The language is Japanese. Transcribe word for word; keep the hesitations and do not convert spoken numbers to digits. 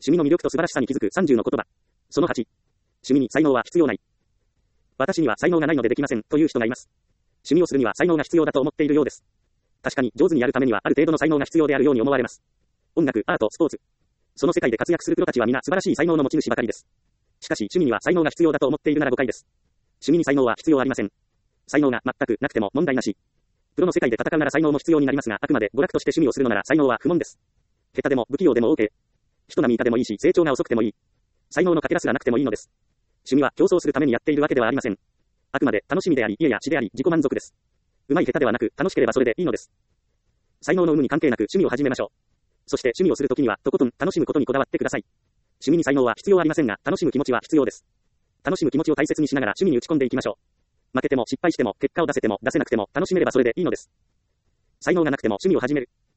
趣味の魅力と素晴らしさに気づくさんじゅうの言葉。そのはち。趣味に才能は必要ない。私には才能がないのでできませんという人がいます。趣味をするには才能が必要だと思っているようです。確かに上手にやるためにはある程度の才能が必要であるように思われます。音楽、アート、スポーツ。その世界で活躍するプロたちは皆素晴らしい才能の持ち主ばかりです。しかし趣味には才能が必要だと思っているなら誤解です。趣味に才能は必要ありません。才能が全くなくても問題なし。プロの世界で戦うなら才能も必要になりますが、あくまで娯楽として趣味をするのなら才能は不問です。下手でも不器用でも OK。人並み以下でもいいし、成長が遅くてもいい。才能のかけらすらなくてもいいのです。趣味は競争するためにやっているわけではありません。あくまで楽しみであり、家や地であり、自己満足です。うまい下手ではなく、楽しければそれでいいのです。才能の有無に関係なく趣味を始めましょう。そして趣味をするときには、とことん楽しむことにこだわってください。趣味に才能は必要ありませんが、楽しむ気持ちは必要です。楽しむ気持ちを大切にしながら趣味に打ち込んでいきましょう。負けても失敗しても、結果を出せても出せなくても、楽しめればそれでいいのです。才能がなくても趣味を始める。